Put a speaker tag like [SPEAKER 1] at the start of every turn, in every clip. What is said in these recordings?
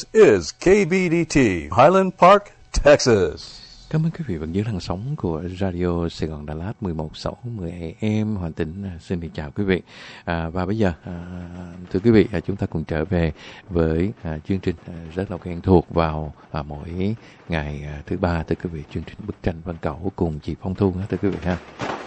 [SPEAKER 1] is KBDT, Highland Park, Texas.
[SPEAKER 2] Cảm ơn quý vị vẫn giữ làn sóng của Radio Sài Gòn Đà Lạt 1160 AM. Hoàng Tĩnh xin được chào quý vị. Và bây giờ, thưa quý vị, chúng ta cùng trở về với chương trình rất là quen thuộc vào mỗi ngày thứ ba, thưa quý vị, chương trình Bức tranh Văn Cẩu cùng chị Phong Thu, thưa quý vị ha.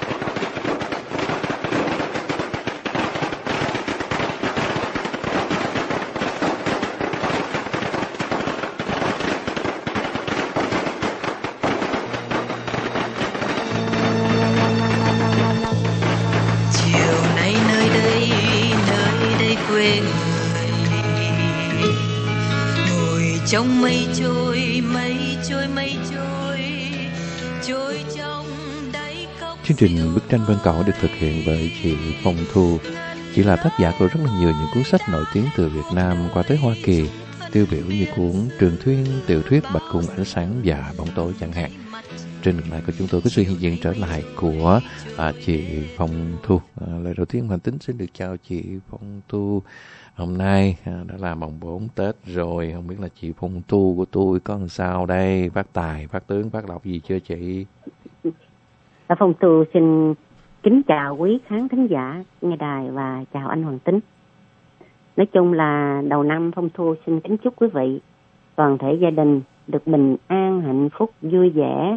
[SPEAKER 3] Trong mây trôi, mây trôi, mây trôi, trôi trong đáy cốc.
[SPEAKER 2] Chương trình Bức tranh Văn Cẩu được thực hiện bởi chị Phong Thu. Chị là tác giả của rất là nhiều những cuốn sách nổi tiếng từ Việt Nam qua tới Hoa Kỳ, tiêu biểu như cuốn Trường Thuyên, tiểu thuyết Bạch Cung Ánh Sáng và Bóng Tối chẳng hạn. Trên đường này của chúng tôi có sự hiện diện trở lại của chị Phong Thu. Lời đầu tiên Hoàng Tính xin được chào chị Phong Thu. Hôm nay đã là mồng 4 Tết rồi, không biết là chị Phong Thu của tôi có làm sao đây, phát tài, phát tướng, phát lộc gì chưa chị?
[SPEAKER 4] Phong Thu xin kính chào quý khán thính giả nghe đài và chào anh Hoàng Tính. Nói chung là đầu năm Phong Thu xin kính chúc quý vị toàn thể gia đình được bình an, hạnh phúc, vui vẻ,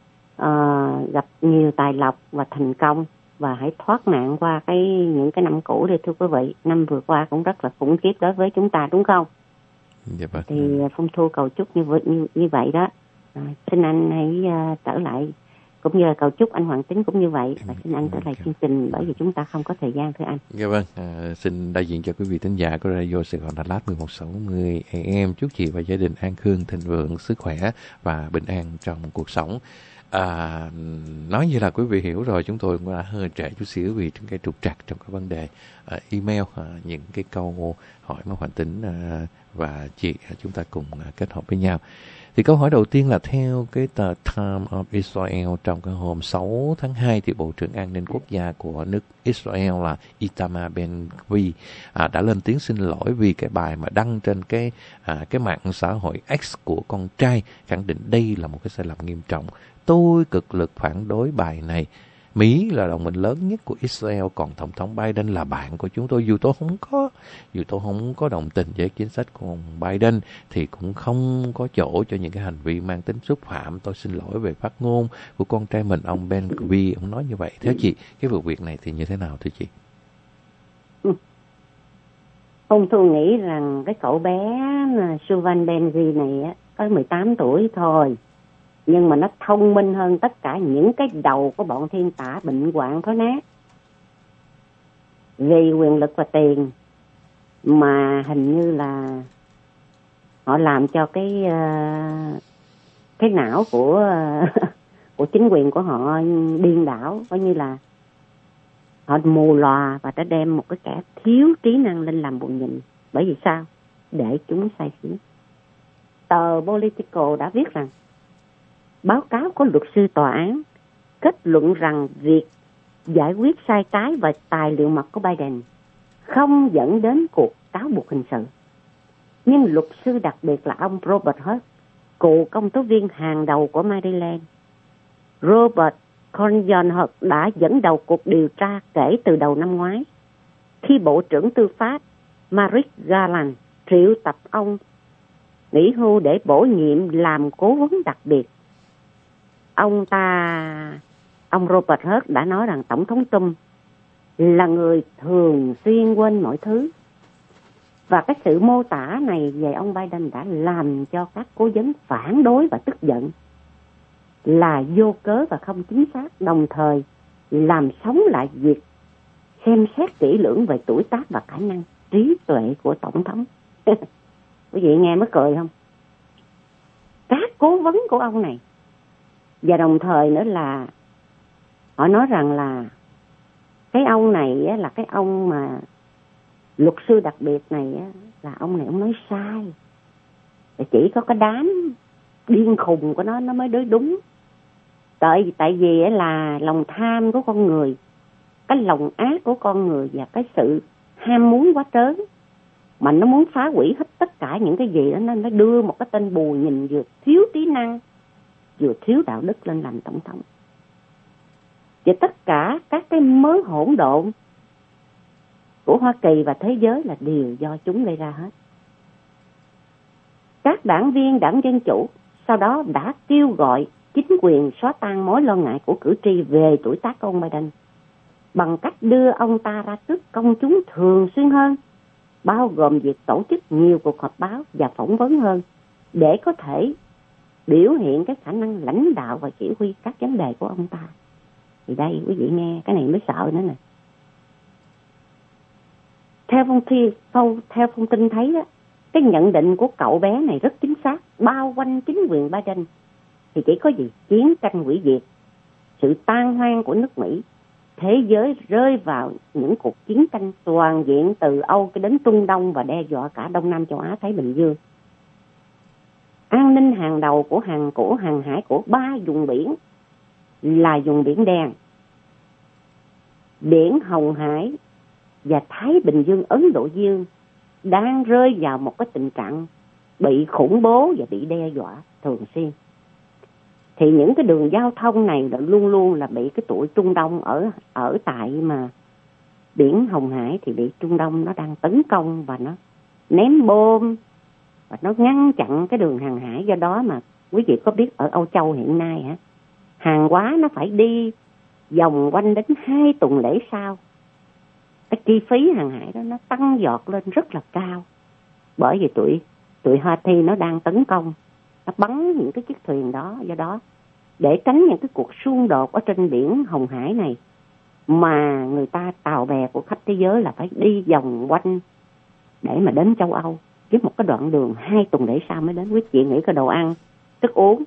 [SPEAKER 4] gặp nhiều tài lộc và thành công, và hãy thoát nạn qua những cái năm cũ đi thưa quý vị. Năm vừa qua cũng rất là khủng khiếp đối với chúng ta, đúng không?
[SPEAKER 2] Dạ vâng.
[SPEAKER 4] Thì Phong Thu cầu chúc như vậy đó. Xin anh hãy trở lại, cũng như là cầu chúc anh Hoàng Tính cũng như vậy, và xin anh trở lại chương trình bởi vì chúng ta không có thời gian thưa anh.
[SPEAKER 2] Dạ vâng. Xin đại diện cho quý vị thính giả của Radio Sài Gòn Đà Lạt 1160 AM, chúc chị và gia đình an khương, thịnh vượng, sức khỏe và bình an trong cuộc sống. Nói như là quý vị hiểu rồi, chúng tôi cũng đã hơi trễ chút xíu vì cái trục trặc trong cái vấn đề email, những cái câu hỏi mà Hoàng Tính và chị chúng ta cùng kết hợp với nhau. Thì câu hỏi đầu tiên là theo cái tờ Time of Israel trong cái hôm 6 tháng 2 thì Bộ trưởng An ninh Quốc gia của nước Israel là Itamar Ben-Gvir đã lên tiếng xin lỗi vì cái bài mà đăng trên cái mạng xã hội X của con trai, khẳng định đây là một cái sai lầm nghiêm trọng. Tôi cực lực phản đối bài này. Mỹ là đồng minh lớn nhất của Israel, còn Tổng thống Biden là bạn của chúng tôi. Dù tôi không có đồng tình với chính sách của ông Biden thì cũng không có chỗ cho những cái hành vi mang tính xúc phạm. Tôi xin lỗi về phát ngôn của con trai mình, ông Ben-Gvir, ông nói như vậy. Theo chị, cái vụ việc này thì như thế nào thưa chị?
[SPEAKER 4] Ông Thu nghĩ rằng cái cậu bé Suvan Ben-Gvir này có 18 tuổi thôi, nhưng mà nó thông minh hơn tất cả những cái đầu của bọn thiên tả bệnh hoạn thối nát. Vì quyền lực và tiền mà hình như là họ làm cho cái não của của chính quyền của họ điên đảo, coi như là họ mù lòa và đã đem một cái kẻ thiếu trí năng lên làm bù nhìn. Bởi vì sao? Để chúng sai xỉn. Tờ Politico đã viết rằng báo cáo của luật sư tòa án kết luận rằng việc giải quyết sai trái và tài liệu mật của Biden không dẫn đến cuộc cáo buộc hình sự. Nhưng luật sư đặc biệt là ông Robert Hur, cựu công tố viên hàng đầu của Maryland, Robert Conjon Hur đã dẫn đầu cuộc điều tra kể từ đầu năm ngoái, khi Bộ trưởng Tư pháp Merrick Garland triệu tập ông nghỉ hưu để bổ nhiệm làm cố vấn đặc biệt. Ông Robert Hur đã nói rằng Tổng thống Trump là người thường xuyên quên mọi thứ. Và cái sự mô tả này về ông Biden đã làm cho các cố vấn phản đối và tức giận là vô cớ và không chính xác, đồng thời làm sống lại việc xem xét kỹ lưỡng về tuổi tác và khả năng trí tuệ của Tổng thống. Quý vị nghe mới cười không? Các cố vấn của ông này. Và đồng thời nữa là họ nói rằng là cái ông này là cái ông mà luật sư đặc biệt này là ông này ông nói sai. Chỉ có cái đám điên khùng của nó mới đối đúng. Tại vì là lòng tham của con người, cái lòng ác của con người và cái sự ham muốn quá trớn mà nó muốn phá hủy hết tất cả những cái gì đó. Nó đưa một cái tên bù nhìn vừa thiếu trí năng, vừa thiếu đạo đức lên làm tổng thống. Và tất cả các cái mớ hỗn độn của Hoa Kỳ và thế giới là đều do chúng gây ra hết. Các đảng viên đảng Dân Chủ sau đó đã kêu gọi chính quyền xóa tan mối lo ngại của cử tri về tuổi tác của ông Biden bằng cách đưa ông ta ra trước công chúng thường xuyên hơn, bao gồm việc tổ chức nhiều cuộc họp báo và phỏng vấn hơn để có thể biểu hiện cái khả năng lãnh đạo và chỉ huy các vấn đề của ông ta. Thì đây quý vị nghe cái này mới sợ nữa nè. Theo thông tin thấy đó, cái nhận định của cậu bé này rất chính xác. Bao quanh chính quyền Biden thì chỉ có gì chiến tranh hủy diệt, sự tan hoang của nước Mỹ, thế giới rơi vào những cuộc chiến tranh toàn diện từ Âu đến Trung Đông và đe dọa cả Đông Nam châu Á Thái Bình Dương. An ninh hàng đầu của hàng hải của 3 vùng biển là vùng Biển Đen, Biển Hồng Hải và Thái Bình Dương, Ấn Độ Dương đang rơi vào một cái tình trạng bị khủng bố và bị đe dọa thường xuyên. Thì những cái đường giao thông này luôn luôn là bị cái tụi Trung Đông ở tại mà Biển Hồng Hải thì bị Trung Đông nó đang tấn công và nó ném bom và nó ngăn chặn cái đường hàng hải. Do đó mà quý vị có biết ở Âu Châu hiện nay hàng hóa nó phải đi vòng quanh đến 2 tuần lễ sau. Cái chi phí hàng hải đó nó tăng giọt lên rất là cao, bởi vì tụi Houthi nó đang tấn công, nó bắn những cái chiếc thuyền đó. Do đó để tránh những cái cuộc xung đột ở trên Biển Hồng Hải này mà người ta tàu bè của khách thế giới là phải đi vòng quanh để mà đến châu Âu, với một cái đoạn đường 2 tuần lễ sau mới đến. Quý vị nghĩ cái đồ ăn, thức uống,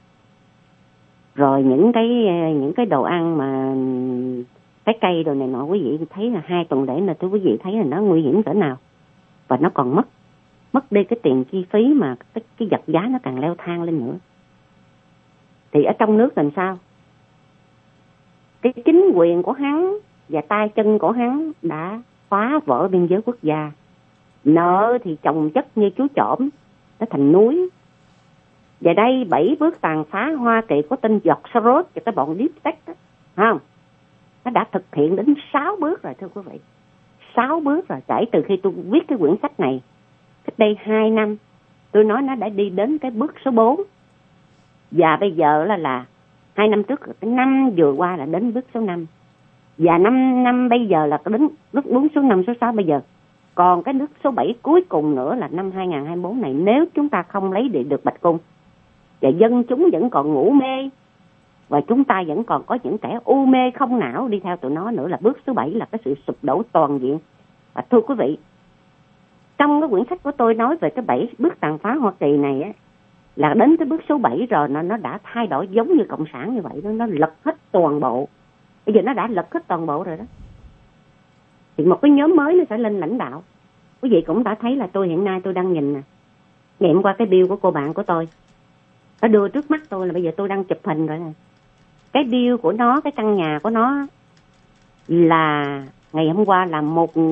[SPEAKER 4] rồi những cái đồ ăn mà cái cây đồ này nọ, quý vị thấy là 2 tuần lễ là quý vị thấy là nó nguy hiểm cỡ nào. Và nó còn mất đi cái tiền chi phí mà cái vật giá nó càng leo thang lên nữa. Thì ở trong nước làm sao? Cái chính quyền của hắn và tay chân của hắn đã phá vỡ biên giới quốc gia. Nợ thì chồng chất như chú trộm, nó thành núi. Và đây 7 bước tàn phá Hoa Kỳ của tên George Soros và cái bọn Deep State đó, không? Nó đã thực hiện đến 6 bước rồi thưa quý vị. 6 bước rồi, kể từ khi tôi viết cái quyển sách này cách đây 2 năm, tôi nói nó đã đi đến cái bước số 4. Và bây giờ là 2 năm trước, cái năm vừa qua là đến bước số 5. Và 5 năm bây giờ là đến bước 4, số 5, số 6 bây giờ. Còn cái bước số 7 cuối cùng nữa là năm 2024 này, nếu chúng ta không lấy được Bạch Cung và dân chúng vẫn còn ngủ mê và chúng ta vẫn còn có những kẻ u mê không não đi theo tụi nó nữa, là bước số 7 là cái sự sụp đổ toàn diện. Và thưa quý vị, trong cái quyển sách của tôi nói về cái 7 bước tàn phá Hoa Kỳ này á, là đến cái bước số 7 rồi nó đã thay đổi giống như cộng sản như vậy đó, nó lật hết toàn bộ. Bây giờ nó đã lật hết toàn bộ rồi đó. Thì một cái nhóm mới nó sẽ lên lãnh đạo. Quý vị cũng đã thấy là tôi hiện nay tôi đang nhìn nè, ngày hôm qua cái bill của cô bạn của tôi nó đưa trước mắt tôi, là bây giờ tôi đang chụp hình rồi nè. Cái bill của nó, cái căn nhà của nó là ngày hôm qua là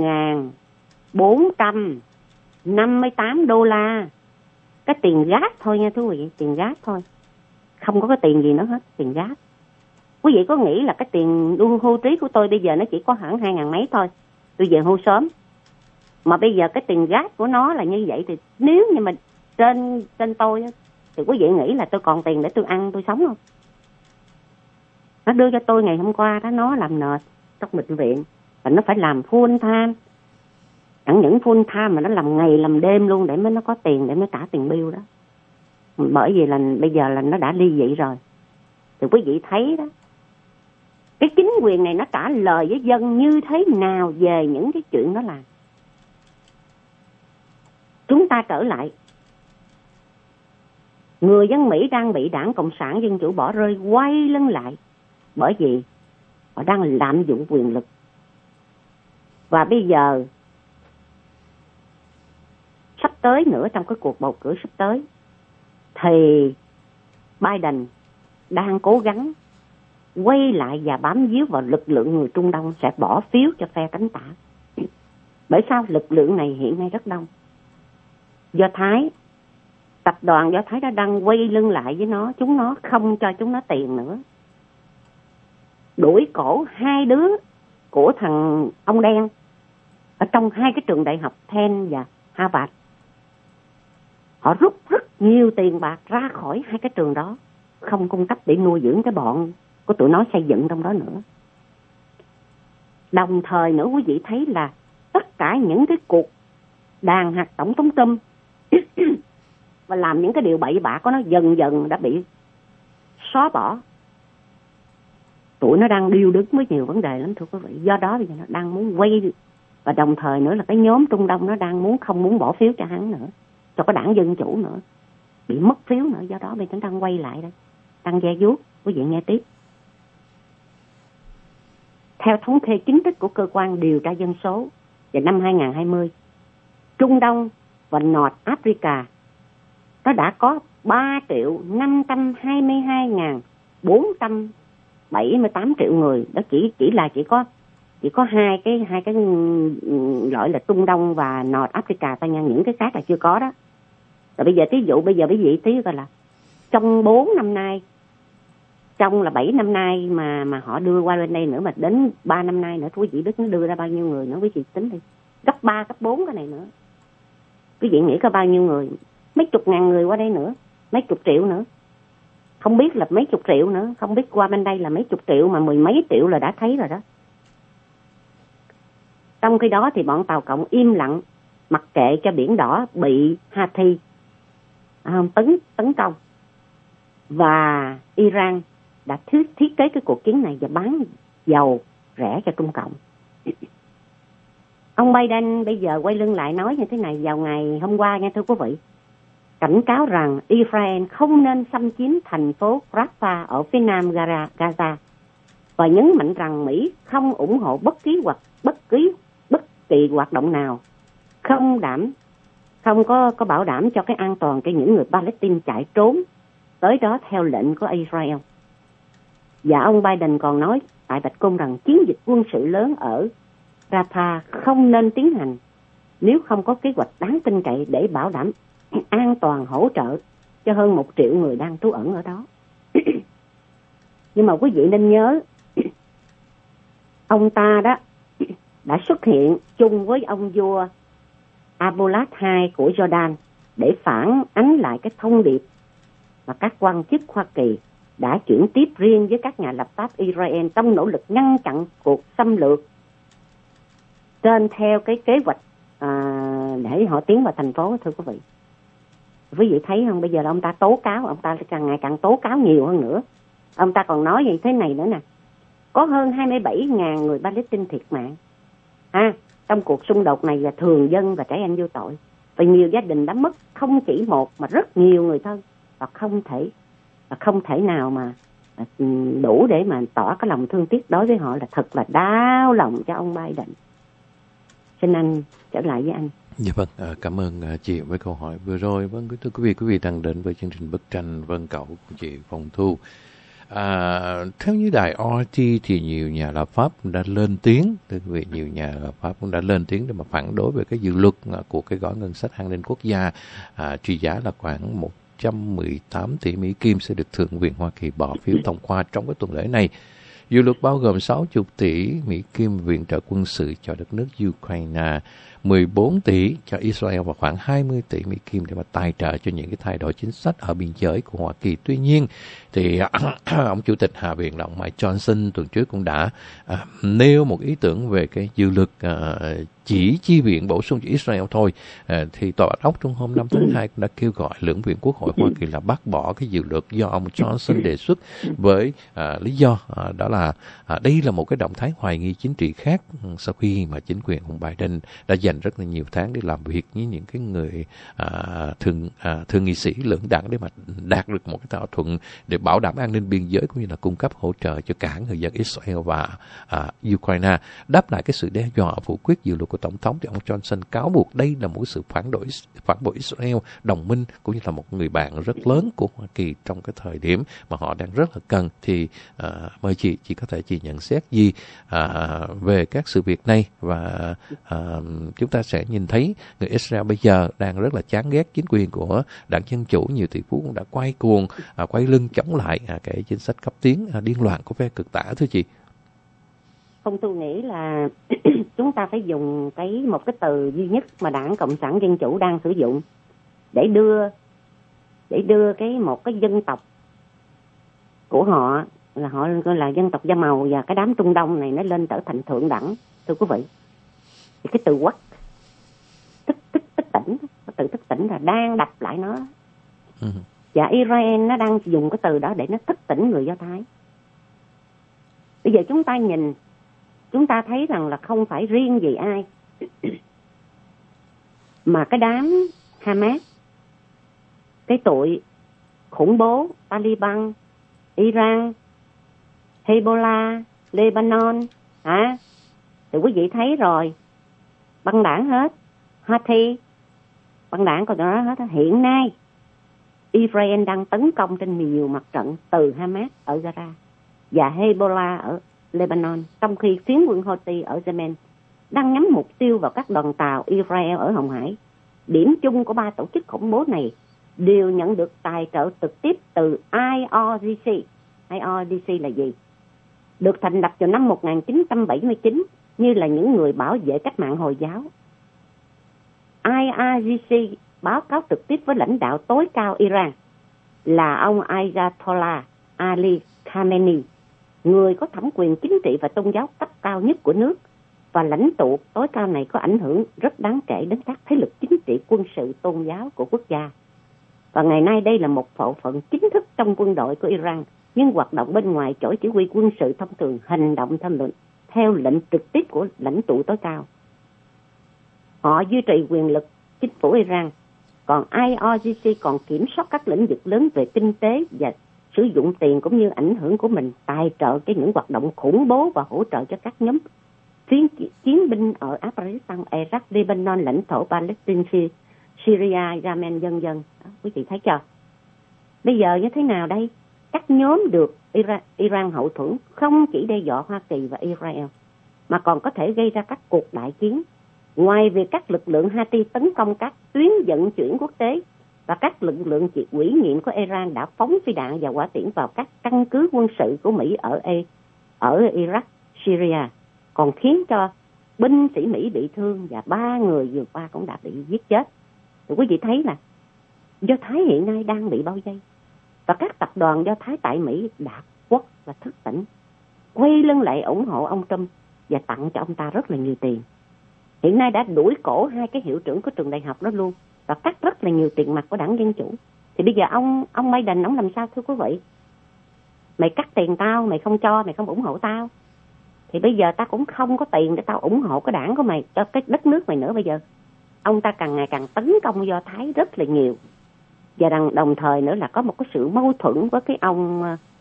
[SPEAKER 4] 1.458 đô la. Cái tiền gas thôi nha thưa quý vị, tiền gas thôi, không có cái tiền gì nữa hết, tiền gas. Quý vị có nghĩ là cái tiền hưu trí của tôi bây giờ nó chỉ có khoảng 2.000 mấy thôi, tôi về hưu sớm. Mà bây giờ cái tiền gas của nó là như vậy, thì nếu như mà trên tôi thì quý vị nghĩ là tôi còn tiền để tôi ăn tôi sống không? Nó đưa cho tôi ngày hôm qua đó, nó làm nợ trong bệnh viện và nó phải làm full time. Chẳng những full time mà nó làm ngày làm đêm luôn để mới nó có tiền để mới trả tiền bill đó. Bởi vì là bây giờ là nó đã ly dị rồi. Thì quý vị thấy đó, cái chính quyền này nó trả lời với dân như thế nào về những cái chuyện nó làm. Chúng ta trở lại, người dân Mỹ đang bị đảng Cộng sản Dân Chủ bỏ rơi, quay lưng lại, bởi vì họ đang lạm dụng quyền lực. Và bây giờ sắp tới nữa, trong cái cuộc bầu cử sắp tới, thì Biden đang cố gắng quay lại và bám víu vào lực lượng người Trung Đông sẽ bỏ phiếu cho phe cánh tả. Bởi sao? Lực lượng này hiện nay rất đông. Do Thái, tập đoàn Do Thái đã đang quay lưng lại với nó, chúng nó không cho chúng nó tiền nữa. Đuổi cổ 2 đứa của thằng ông đen ở trong 2 cái trường đại học Penn và Harvard. Họ rút rất nhiều tiền bạc ra khỏi 2 cái trường đó, không cung cấp để nuôi dưỡng cái bọn của tụi nó xây dựng trong đó nữa. Đồng thời nữa quý vị thấy là tất cả những cái cuộc đàn hạt tổng thống Trump và làm những cái điều bậy bạ của nó dần dần đã bị xóa bỏ. Tụi nó đang điêu đứng với nhiều vấn đề lắm thưa quý vị. Do đó bây giờ nó đang muốn quay, và đồng thời nữa là cái nhóm Trung Đông nó đang không muốn bỏ phiếu cho hắn nữa, cho cái đảng Dân Chủ nữa, bị mất phiếu nữa. Do đó bây giờ nó đang quay lại đây, đang ghe vuốt. Quý vị nghe tiếp. Theo thống kê chính thức của cơ quan điều tra dân số vào năm 2020, Trung Đông và North Africa nó đã có 3.522.478 triệu người. Đó chỉ có hai cái loại là Trung Đông và North Africa thôi nha, những cái khác là chưa có đó. Rồi bây giờ thí dụ bây giờ quý vị tí coi là trong 4 năm nay, trong là 7 năm nay mà họ đưa qua bên đây nữa, mà đến 3 năm nay nữa, quý vị biết nó đưa ra bao nhiêu người nữa, quý vị tính đi. Gấp 3, gấp 4 cái này nữa. Quý vị nghĩ có bao nhiêu người? Mấy chục ngàn người qua đây nữa, mấy chục triệu nữa. Không biết là mấy chục triệu nữa, không biết qua bên đây là mấy chục triệu, mà 10 mấy triệu là đã thấy rồi đó. Trong khi đó thì bọn Tàu Cộng im lặng, mặc kệ cho Biển Đỏ bị Houthi tấn công. Và Iran đã thiết kế cái cuộc chiến này và bán dầu rẻ cho Trung Cộng. Ông Biden bây giờ quay lưng lại nói như thế này vào ngày hôm qua nha thưa quý vị. Cảnh cáo rằng Israel không nên xâm chiếm thành phố Rafah ở phía nam Gaza, và nhấn mạnh rằng Mỹ không ủng hộ bất kỳ hoạt động nào không có bảo đảm cho cái an toàn cho những người Palestine chạy trốn tới đó theo lệnh của Israel. Và ông Biden còn nói tại Bạch Cung rằng chiến dịch quân sự lớn ở Rafah không nên tiến hành nếu không có kế hoạch đáng tin cậy để bảo đảm an toàn hỗ trợ cho hơn 1 triệu người đang trú ẩn ở đó. Nhưng mà quý vị nên nhớ, ông ta đó đã xuất hiện chung với ông vua Abdullah II của Jordan để phản ánh lại cái thông điệp mà các quan chức Hoa Kỳ đã chuyển tiếp riêng với các nhà lập pháp Israel trong nỗ lực ngăn chặn cuộc xâm lược trên theo cái kế hoạch để họ tiến vào thành phố. Thưa quý vị, quý vị thấy không, bây giờ là ông ta tố cáo, ông ta càng ngày càng tố cáo nhiều hơn nữa. Ông ta còn nói như thế này nữa nè: có hơn 27.000 người Palestine thiệt mạng trong cuộc xung đột này, là thường dân và trẻ em vô tội, và nhiều gia đình đã mất không chỉ một mà rất nhiều người thân, và không thể nào mà đủ để mà tỏ cái lòng thương tiếc đối với họ. Là thật là đau lòng cho ông Biden. Xin anh trở lại với anh.
[SPEAKER 2] Dạ vâng, cảm ơn chị với câu hỏi vừa rồi. Vâng, thưa quý vị đang đến với chương trình Bức tranh Vân Cẩu của chị Phong Thu. Theo như đài RT thì nhiều nhà lập pháp đã lên tiếng, thưa quý vị, nhiều nhà lập pháp cũng đã lên tiếng để mà phản đối về cái dự luật của cái gói ngân sách an ninh quốc gia trị giá là khoảng 118 tỷ Mỹ Kim sẽ được Thượng viện Hoa Kỳ bỏ phiếu thông qua trong cái tuần lễ này. Dự luật bao gồm 60 tỷ Mỹ Kim viện trợ quân sự cho đất nước Ukraine, 14 tỷ cho Israel và khoảng 20 tỷ Mỹ Kim để mà tài trợ cho những cái thay đổi chính sách ở biên giới của Hoa Kỳ. Tuy nhiên thì ông Chủ tịch Hạ viện là ông Mike Johnson tuần trước cũng đã nêu một ý tưởng về cái dự luật chỉ chi viện bổ sung cho Israel thôi. Thì Tòa Bạch Ốc trong hôm 5 tháng 2 cũng đã kêu gọi lưỡng viện Quốc hội Hoa Kỳ là bác bỏ cái dự luật do ông Johnson đề xuất với lý do đó là đây là một cái động thái hoài nghi chính trị khác sau khi mà chính quyền ông Biden đã dành rất là nhiều tháng để làm việc với những cái người thượng nghị sĩ lưỡng đảng để mà đạt được một cái thỏa thuận để bảo đảm an ninh biên giới cũng như là cung cấp hỗ trợ cho cả người dân Israel và Ukraine, đáp lại cái sự đe dọa phủ quyết dự luật của của Tổng thống thì ông Johnson cáo buộc đây là một sự phản bội Israel, đồng minh cũng như là một người bạn rất lớn của Hoa Kỳ trong cái thời điểm mà họ đang rất là cần. Thì mời chị có thể chị nhận xét gì về các sự việc này, và chúng ta sẽ nhìn thấy người Israel bây giờ đang rất là chán ghét chính quyền của đảng Dân Chủ, nhiều tỷ phú cũng đã quay cuồng, quay lưng chống lại cái chính sách cấp tiến điên loạn của phe cực tả, thưa chị.
[SPEAKER 4] Không, tôi nghĩ là chúng ta phải dùng một cái từ duy nhất mà Đảng Cộng sản Dân Chủ đang sử dụng để đưa một cái dân tộc của họ gọi là dân tộc da màu và cái đám Trung Đông này nó lên trở thành thượng đẳng, thưa quý vị. Thì cái từ quốc thức tỉnh, cái từ thức tỉnh là đang đập lại nó. Và Israel nó đang dùng cái từ đó để nó thức tỉnh người Do Thái. Bây giờ chúng ta nhìn, chúng ta thấy rằng là không phải riêng gì ai mà cái đám Hamas, cái tụi khủng bố Taliban, Iran, Hezbollah, Lebanon, thì quý vị thấy rồi, băng đảng hết, Houthi, băng đảng còn đó hết. Hiện nay Israel đang tấn công trên nhiều mặt trận, từ Hamas ở Gaza và Hezbollah ở Lebanon, trong khi phiến quân Houthi ở Yemen đang nhắm mục tiêu vào các đoàn tàu Israel ở Hồng Hải. Điểm chung của ba tổ chức khủng bố này đều nhận được tài trợ trực tiếp từ IRGC. IRGC là gì? Được thành lập vào năm 1979 như là những người bảo vệ cách mạng Hồi giáo. IRGC báo cáo trực tiếp với lãnh đạo tối cao Iran là ông Ayatollah Ali Khamenei, người có thẩm quyền chính trị và tôn giáo cấp cao nhất của nước, và lãnh tụ tối cao này có ảnh hưởng rất đáng kể đến các thế lực chính trị, quân sự, tôn giáo của quốc gia. Và ngày nay đây là một bộ phận chính thức trong quân đội của Iran, nhưng hoạt động bên ngoài chỗ chỉ huy quân sự thông thường, hành động theo lệnh trực tiếp của lãnh tụ tối cao. Họ duy trì quyền lực chính phủ Iran. Còn IRGC còn kiểm soát các lĩnh vực lớn về kinh tế và sử dụng tiền cũng như ảnh hưởng của mình tài trợ những hoạt động khủng bố và hỗ trợ cho các nhóm chiến binh ở Afghanistan, Iraq, Lebanon, lãnh thổ Palestine, Syria, Yemen, vân vân. Quý vị thấy chưa? Bây giờ như thế nào đây? Các nhóm được Iran hậu thuẫn không chỉ đe dọa Hoa Kỳ và Israel, mà còn có thể gây ra các cuộc đại chiến. Ngoài việc các lực lượng Houthi tấn công các tuyến vận chuyển quốc tế và các lực lượng ủy nhiệm của Iran đã phóng phi đạn và hỏa tiễn vào các căn cứ quân sự của Mỹ ở Iraq, Syria, còn khiến cho binh sĩ Mỹ bị thương và 3 người vừa qua cũng đã bị giết chết. Thì quý vị thấy là Do Thái hiện nay đang bị bao vây, và các tập đoàn Do Thái tại Mỹ đã quất và thức tỉnh, quay lưng lại ủng hộ ông Trump và tặng cho ông ta rất là nhiều tiền. Hiện nay đã đuổi cổ 2 cái hiệu trưởng của trường đại học đó luôn, và cắt rất là nhiều tiền mặt của đảng Dân Chủ. Thì bây giờ ông Biden ông làm sao, thưa quý vị? Mày cắt tiền tao, mày không cho, mày không ủng hộ tao, thì bây giờ ta cũng không có tiền để tao ủng hộ cái đảng của mày, cho cái đất nước mày nữa. Bây giờ ông ta càng ngày càng tấn công Do Thái rất là nhiều, và đồng thời nữa là có một cái sự mâu thuẫn với cái ông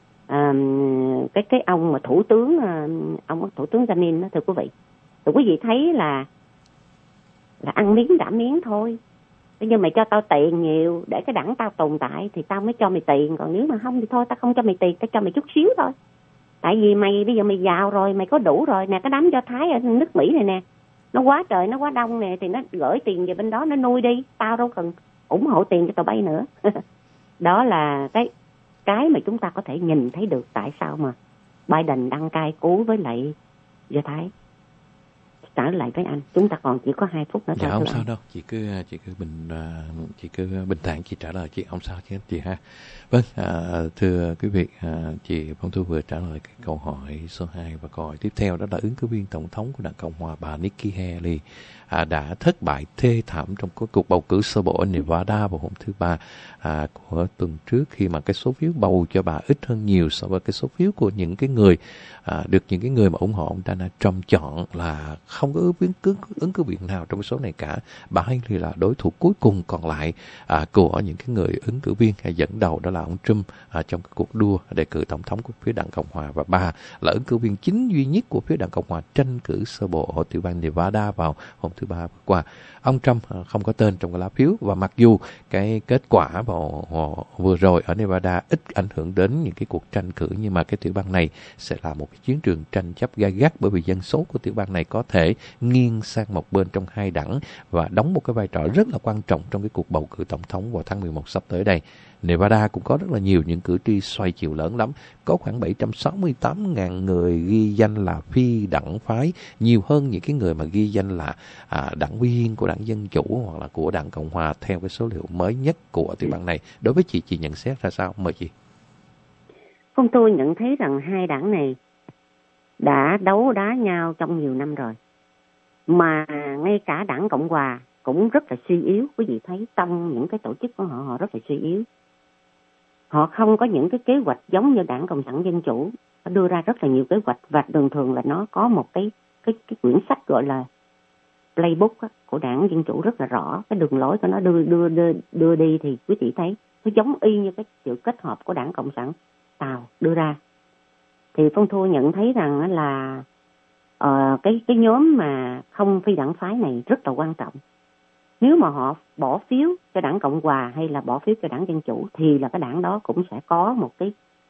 [SPEAKER 4] ông mà thủ tướng Jamin đó, thưa quý vị. Thì quý vị thấy là ăn miếng trả miếng thôi. Nhưng mày cho tao tiền nhiều để cái đảng tao tồn tại thì tao mới cho mày tiền, còn nếu mà không thì thôi, tao không cho mày tiền, tao cho mày chút xíu thôi. Tại vì mày bây giờ mày giàu rồi, mày có đủ rồi nè. Cái đám Do Thái ở nước Mỹ này nè, nó quá trời, nó quá đông nè, thì nó gửi tiền về bên đó nó nuôi đi, tao đâu cần ủng hộ tiền cho tụi bay nữa. Đó là cái mà chúng ta có thể nhìn thấy được tại sao mà Biden đang cay cú với lại Do Thái. Trở lại với anh, chúng ta còn chỉ có 2 phút nữa thôi.
[SPEAKER 2] Dạ không sao đâu, chị cứ bình thản chị trả lời, chị không sao chứ chị ha. Vâng, thưa quý vị, chị Phong Thu vừa trả lời cái câu hỏi số 2, và câu hỏi tiếp theo đó là ứng cử viên tổng thống của Đảng Cộng hòa bà Nikki Haley đã thất bại thê thảm trong cuộc bầu cử sơ bộ ở Nevada vào hôm thứ Ba của tuần trước, khi mà cái số phiếu bầu cho bà ít hơn nhiều so với cái số phiếu của những cái người được những cái người mà ủng hộ ông Donald Trump chọn, là không có ứng cử viên nào trong cái số này cả. Bà Haley là đối thủ cuối cùng còn lại của những cái người ứng cử viên dẫn đầu, đó là ông Trump trong cái cuộc đua đề cử tổng thống của phía Đảng Cộng Hòa, và bà là ứng cử viên chính duy nhất của phía Đảng Cộng Hòa tranh cử sơ bộ ở tiểu bang Nevada vào hôm thứ Ba vừa qua. Ông Trump không có tên trong cái lá phiếu, và mặc dù cái kết quả vào vừa rồi ở Nevada ít ảnh hưởng đến những cái cuộc tranh cử, nhưng mà cái tiểu bang này sẽ là một cái chiến trường tranh chấp gay gắt, bởi vì dân số của tiểu bang này có thể nghiêng sang một bên trong hai đảng và đóng một cái vai trò rất là quan trọng trong cái cuộc bầu cử tổng thống vào tháng 11 sắp tới đây. Nevada cũng có rất là nhiều những cử tri xoay chiều lớn lắm, có khoảng 768.000 người ghi danh là phi đảng phái, nhiều hơn những cái người mà ghi danh là đảng viên của đảng Dân Chủ hoặc là của đảng Cộng Hòa, theo cái số liệu mới nhất của tiểu bang này. Đối với chị nhận xét ra sao? Mời chị.
[SPEAKER 4] Không, tôi nhận thấy rằng hai đảng này đã đấu đá nhau trong nhiều năm rồi, mà ngay cả đảng Cộng Hòa cũng rất là suy yếu. Quý vị thấy trong những cái tổ chức của họ rất là suy yếu. Họ không có những cái kế hoạch giống như đảng Cộng sản Dân Chủ. Họ đưa ra rất là nhiều kế hoạch, và thường là nó có một cái quyển sách gọi là playbook của đảng Dân Chủ rất là rõ. Cái đường lối của nó đưa đi thì quý vị thấy nó giống y như cái sự kết hợp của đảng Cộng sản Tàu đưa ra. Thì Phong Thu nhận thấy rằng là cái nhóm mà không phi đảng phái này rất là quan trọng. Nếu mà họ bỏ phiếu cho đảng Cộng Hòa hay là bỏ phiếu cho đảng Dân Chủ thì là cái đảng đó cũng sẽ có một cái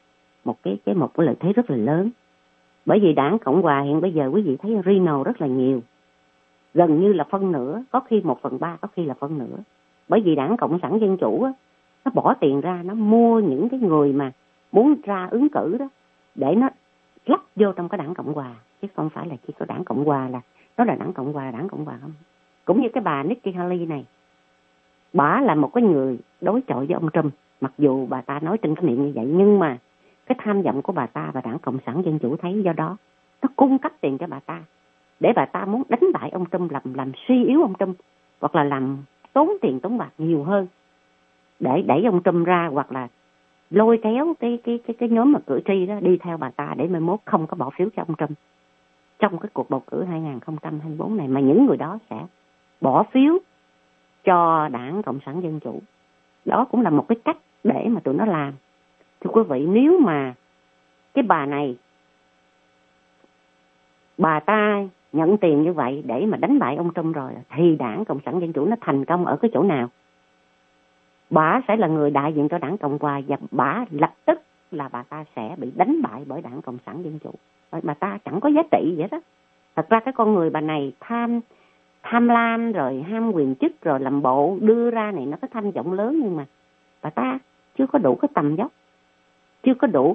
[SPEAKER 4] lợi thế rất là lớn. Bởi vì đảng Cộng Hòa hiện bây giờ quý vị thấy Reno rất là nhiều, gần như là phân nửa, có khi 1/3, có khi là phân nửa. Bởi vì đảng Cộng sản Dân Chủ á, nó bỏ tiền ra, nó mua những cái người mà muốn ra ứng cử đó để nó lắp vô trong cái đảng Cộng Hòa, chứ không phải là chỉ có đảng Cộng Hòa là đó là đảng Cộng Hòa không. Cũng như cái bà Nikki Haley này, bà là một cái người đối chọi với ông Trump, mặc dù bà ta nói trên cái miệng như vậy, nhưng mà cái tham vọng của bà ta và đảng Cộng sản Dân Chủ thấy, do đó nó cung cấp tiền cho bà ta để bà ta muốn đánh bại ông Trump, làm suy yếu ông Trump, hoặc là làm tốn tiền tốn bạc nhiều hơn để đẩy ông Trump ra, hoặc là lôi kéo cái nhóm mà cử tri đó đi theo bà ta để mai mốt không có bỏ phiếu cho ông Trump trong cái cuộc bầu cử 2024 này, mà những người đó sẽ bỏ phiếu cho đảng Cộng sản Dân Chủ. Đó cũng là một cái cách để mà tụi nó làm. Thưa quý vị, nếu mà cái bà này, bà ta nhận tiền như vậy để mà đánh bại ông Trump rồi, thì đảng Cộng sản Dân Chủ nó thành công ở cái chỗ nào? Bà sẽ là người đại diện cho đảng Cộng Hòa, và bà lập tức là bà ta sẽ bị đánh bại bởi đảng Cộng sản Dân Chủ. Bà ta chẳng có giá trị vậy đó. Thật ra cái con người bà này tham lam rồi ham quyền chức rồi làm bộ đưa ra này, nó có tham vọng lớn, nhưng mà bà ta chưa có đủ cái tầm vóc, chưa có đủ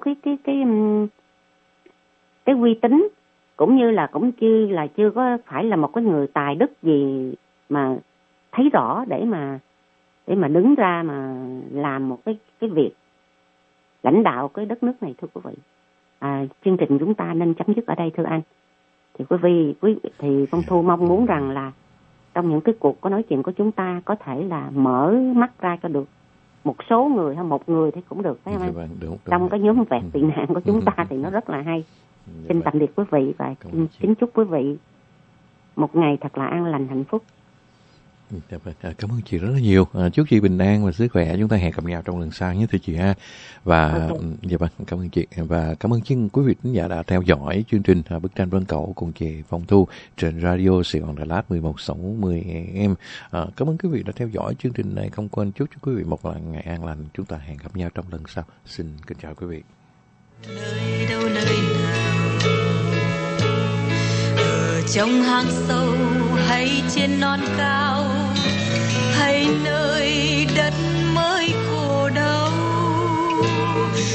[SPEAKER 4] cái uy tín, cũng chưa có phải là một cái người tài đức gì mà thấy rõ để mà đứng ra mà làm một cái việc lãnh đạo cái đất nước này. Thưa quý vị, chương trình chúng ta nên chấm dứt ở đây thưa anh. Thì quý vị thì Phong Thu mong muốn rằng là trong những cái cuộc có nói chuyện của chúng ta có thể là mở mắt ra cho được một số người hay một người thì cũng được, phải không anh? Đúng. Trong cái nhóm vẹt tị nạn của chúng ta thì nó rất là hay. Xin tạm biệt quý vị và kính chúc quý vị một ngày thật là an lành, hạnh phúc.
[SPEAKER 2] Cảm ơn chị rất là nhiều. Chúc chị bình an và sức khỏe. Chúng ta hẹn gặp nhau trong lần sau nhé thưa chị ha. Và dạ vâng, cảm ơn chị và cảm ơn quý vị khán giả đã theo dõi chương trình Bức tranh Vân Cầu cùng chị Phong Thu trên Radio Sài Gòn Đà Lạt 1160 AM. Cảm ơn quý vị đã theo dõi chương trình này. Không quên chúc cho quý vị một ngày an lành. Chúng ta hẹn gặp nhau trong lần sau. Xin kính chào quý vị.
[SPEAKER 3] Nơi đâu nơi nào, ở trong hang sâu hay trên non cao, hay nơi đất